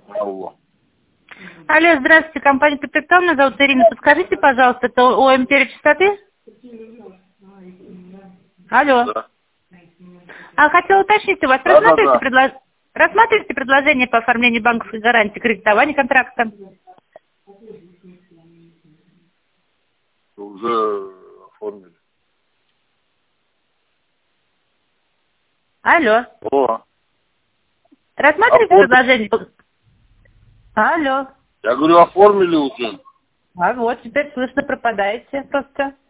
Алло. Алло, здравствуйте, компания Капитал, меня зовут Ирина. Подскажите, пожалуйста, это о империи чистоты? Алло. Да. Хотела уточнить у вас, Да. рассматриваете предложение по оформлению банковской гарантии кредитования контракта? Уже оформили. Алло. О, Рассматриваете предложение? Алло. я говорю, оформили уже. Вот, теперь слышно, пропадаете просто.